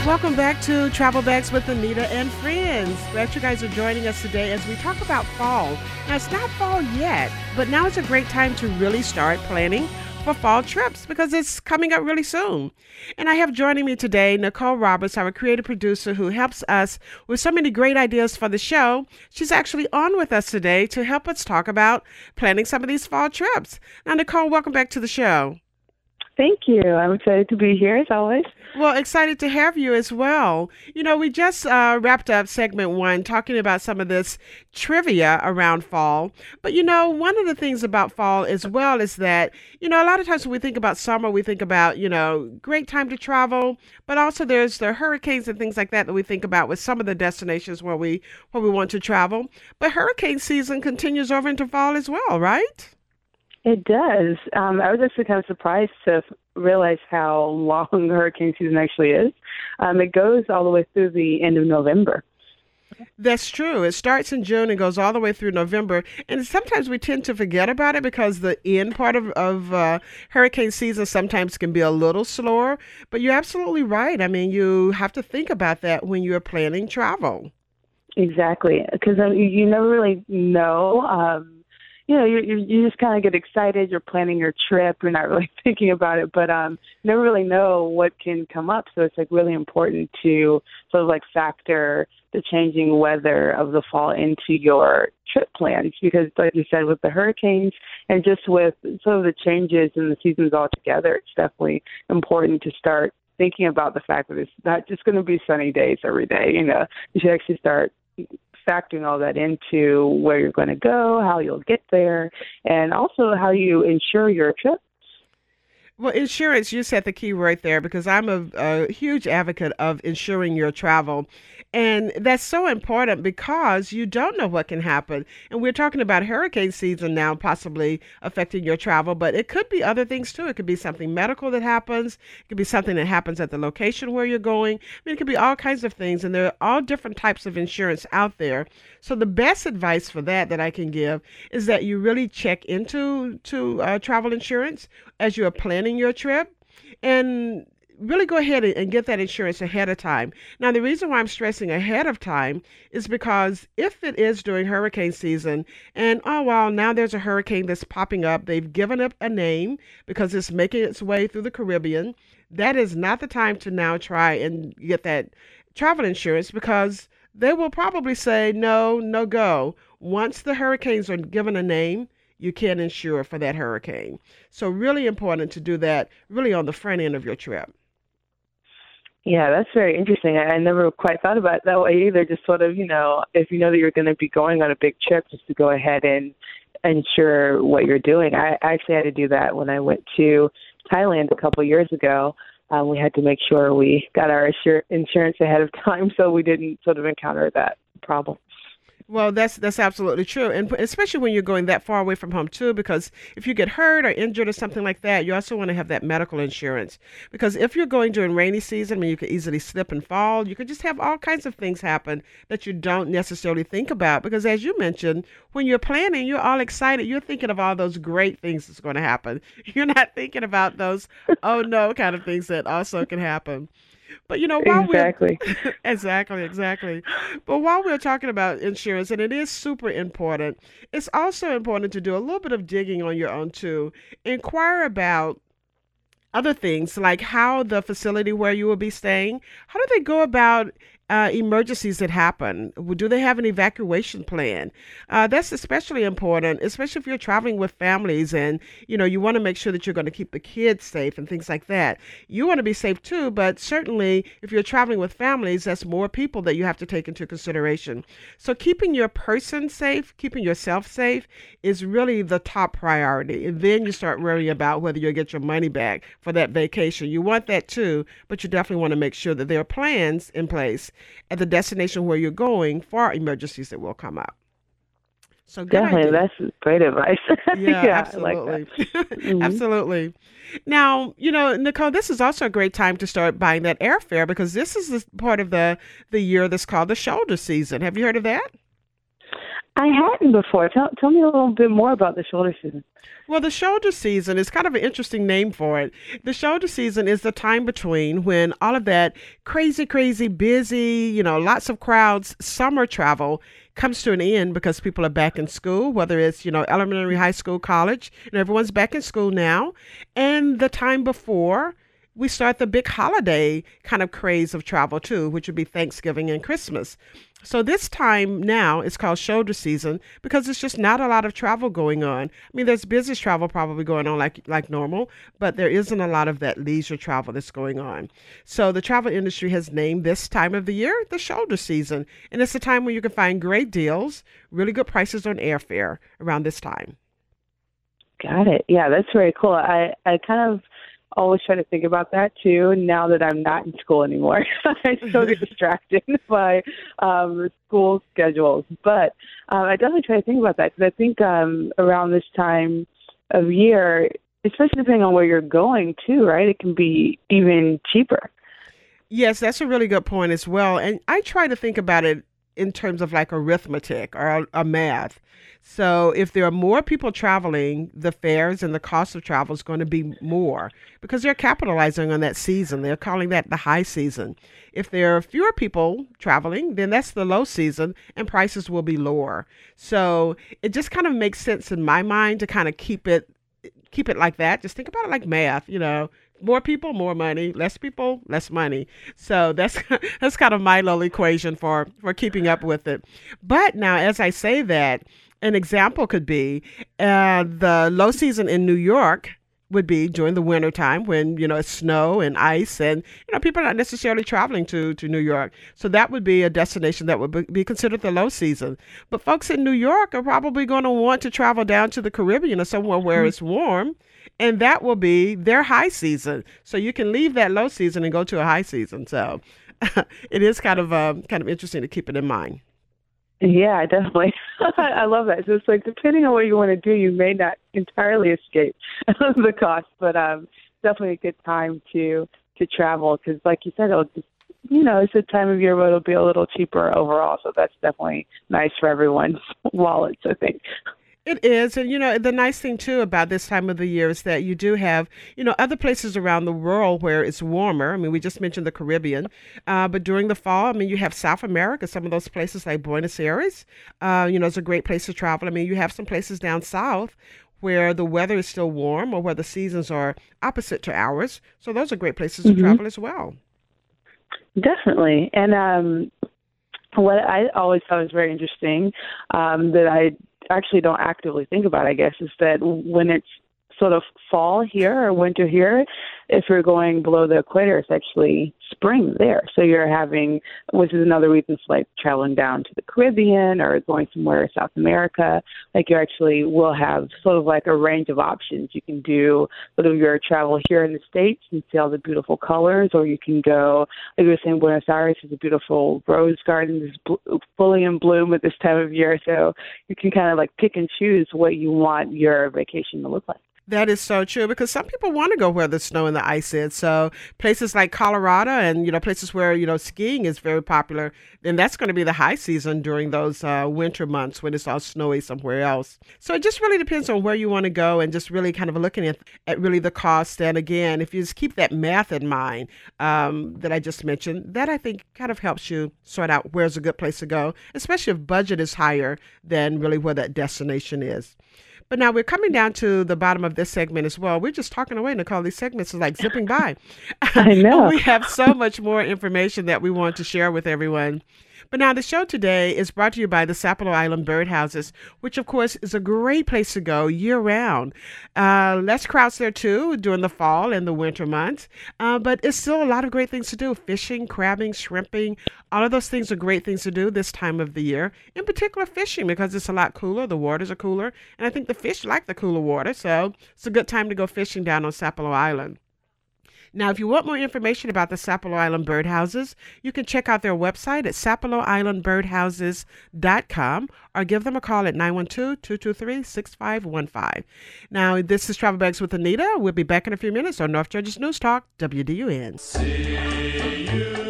Welcome back to Travel Bags with Anita and friends. Glad you guys are joining us today as we talk about fall. Now, it's not fall yet, but now is a great time to really start planning for fall trips because it's coming up really soon. And I have joining me today Nicole Roberts, our creative producer who helps us with so many great ideas for the show. She's actually on with us today to help us talk about planning some of these fall trips. Now, Nicole, welcome back to the show. Thank you. I'm excited to be here as always. Well, excited to have you as well. You know, we just wrapped up segment 1 talking about some of this trivia around fall. But, you know, one of the things about fall as well is that, you know, a lot of times when we think about summer, we think about, you know, great time to travel. But also there's the hurricanes and things like that we think about with some of the destinations where we want to travel. But hurricane season continues over into fall as well, right? It does. I was actually kind of surprised to realize how long hurricane season actually is. It goes all the way through the end of November. That's true. It starts in June and goes all the way through November. And sometimes we tend to forget about it because the end part of hurricane season sometimes can be a little slower. But you're absolutely right. I mean, you have to think about that when you're planning travel. Exactly. Because you never really know. You know, you just kind of get excited. You're planning your trip. You're not really thinking about it, but you never really know what can come up. So it's like really important to sort of like factor the changing weather of the fall into your trip plans because, like you said, with the hurricanes and just with sort of the changes in the seasons altogether, it's definitely important to start thinking about the fact that it's not just going to be sunny days every day. You know, you should actually start factoring all that into where you're going to go, how you'll get there, and also how you insure your trip. Well, insurance, you said the key right there because I'm a huge advocate of insuring your travel. And that's so important because you don't know what can happen. And we're talking about hurricane season now possibly affecting your travel, but it could be other things too. It could be something medical that happens. It could be something that happens at the location where you're going. I mean, it could be all kinds of things. And there are all different types of insurance out there. So the best advice for that I can give is that you really check into travel insurance as you are planning your trip and really go ahead and get that insurance ahead of time. Now, the reason why I'm stressing ahead of time is because if it is during hurricane season and, oh, well, now there's a hurricane that's popping up, they've given it a name because it's making its way through the Caribbean, that is not the time to now try and get that travel insurance because they will probably say no go. Once the hurricanes are given a name, you can't insure for that hurricane. So really important to do that really on the front end of your trip. Yeah, that's very interesting. I never quite thought about it that way either. Just sort of, you know, if you know that you're going to be going on a big trip, just to go ahead and ensure what you're doing. I actually had to do that when I went to Thailand a couple of years ago. We had to make sure we got our insurance ahead of time so we didn't sort of encounter that problem. Well, that's absolutely true. And especially when you're going that far away from home, too, because if you get hurt or injured or something like that, you also want to have that medical insurance. Because if you're going during rainy season, I mean, you could easily slip and fall. You could just have all kinds of things happen that you don't necessarily think about. Because as you mentioned, when you're planning, you're all excited. You're thinking of all those great things that's going to happen. You're not thinking about those, oh, no, kind of things that also can happen. But, you know, while Exactly. exactly. But while we're talking about insurance, and it is super important, it's also important to do a little bit of digging on your own, too. Inquire about other things like how the facility where you will be staying, how do they go about emergencies that happen? Do they have an evacuation plan? That's especially important, especially if you're traveling with families and, you know, you want to make sure that you're going to keep the kids safe and things like that. You want to be safe too, but certainly if you're traveling with families, that's more people that you have to take into consideration. So keeping your person safe, keeping yourself safe is really the top priority. And then you start worrying about whether you'll get your money back for that vacation. You want that too, but you definitely want to make sure that there are plans in place at the destination where you're going for emergencies that will come up. So good Definitely, idea. that's great advice. Yeah, I absolutely. like that. Absolutely. Now, you know, Nicole, this is also a great time to start buying that airfare because this is the part of the year that's called the shoulder season. Have you heard of that? I hadn't before. Tell me a little bit more about the shoulder season. Well, the shoulder season is kind of an interesting name for it. The shoulder season is the time between when all of that crazy, crazy, busy, lots of crowds, summer travel comes to an end because people are back in school, whether it's, elementary, high school, college, everyone's back in school now. And the time before we start the big holiday kind of craze of travel too, which would be Thanksgiving and Christmas. So this time now is called shoulder season because there's just not a lot of travel going on. I mean, there's business travel probably going on like normal, but there isn't a lot of that leisure travel that's going on. So the travel industry has named this time of the year the shoulder season, and it's a time when you can find great deals, really good prices on airfare around this time. Got it. Yeah, that's very cool. I kind of always try to think about that too. Now that I'm not in school anymore, I still get distracted by school schedules. But I definitely try to think about that because I think around this time of year, especially depending on where you're going too, right? It can be even cheaper. Yes, that's a really good point as well. And I try to think about it in terms of like arithmetic or a math. So if there are more people traveling, the fares and the cost of travel is going to be more because they're capitalizing on that season. They're calling that the high season. If there are fewer people traveling, then that's the low season and prices will be lower. So it just kind of makes sense in my mind to kind of keep it like that. Just think about it like math. More people, more money. Less people, less money. So that's that's kind of my little equation for keeping up with it. But now, as I say that, an example could be the low season in New York would be during the winter time when, it's snow and ice and, people are not necessarily traveling to New York. So that would be a destination that would be considered the low season. But folks in New York are probably going to want to travel down to the Caribbean or somewhere where it's warm. And that will be their high season. So you can leave that low season and go to a high season. So it is kind of interesting to keep it in mind. Yeah, definitely. I love that. So it's like depending on what you want to do, you may not entirely escape the cost, but definitely a good time to travel because, like you said, it'll just, it's a time of year where it'll be a little cheaper overall. So that's definitely nice for everyone's wallets, I think. It is. And, the nice thing, too, about this time of the year is that you do have, other places around the world where it's warmer. I mean, we just mentioned the Caribbean. But during the fall, I mean, you have South America, some of those places like Buenos Aires, it's a great place to travel. I mean, you have some places down south where the weather is still warm or where the seasons are opposite to ours. So those are great places to travel as well. Definitely. And what I always thought was very interesting that I actually don't actively think about, I guess, is that when it's sort of fall here or winter here, if you're going below the equator, it's actually spring there. So you're having, which is another reason for like traveling down to the Caribbean or going somewhere in South America, like you actually will have sort of like a range of options. You can do sort of your travel here in the States and see all the beautiful colors, or you can go, like you were saying, Buenos Aires is a beautiful rose garden, is fully in bloom at this time of year. So you can kind of like pick and choose what you want your vacation to look like. That is so true because some people want to go where the snow and the ice is. So places like Colorado and, places where, skiing is very popular, then that's going to be the high season during those winter months when it's all snowy somewhere else. So it just really depends on where you want to go and just really kind of looking at really the cost. And again, if you just keep that math in mind that I just mentioned, that I think kind of helps you sort out where's a good place to go, especially if budget is higher than really where that destination is. But now we're coming down to the bottom of this segment as well. We're just talking away, Nicole. These segments are like zipping by. I know. We have so much more information that we want to share with everyone. But now the show today is brought to you by the Sapelo Island Birdhouses, which of course is a great place to go year-round. Less crowds there too during the fall and the winter months, but it's still a lot of great things to do. Fishing, crabbing, shrimping, all of those things are great things to do this time of the year. In particular, fishing because it's a lot cooler. The waters are cooler, and I think the fish like the cooler water, so it's a good time to go fishing down on Sapelo Island. Now, if you want more information about the Sapelo Island Birdhouses, you can check out their website at sapeloislandbirdhouses.com or give them a call at 912-223-6515. Now, this is Travel Bags with Anita. We'll be back in a few minutes on North Georgia's News Talk, WDUN. See you.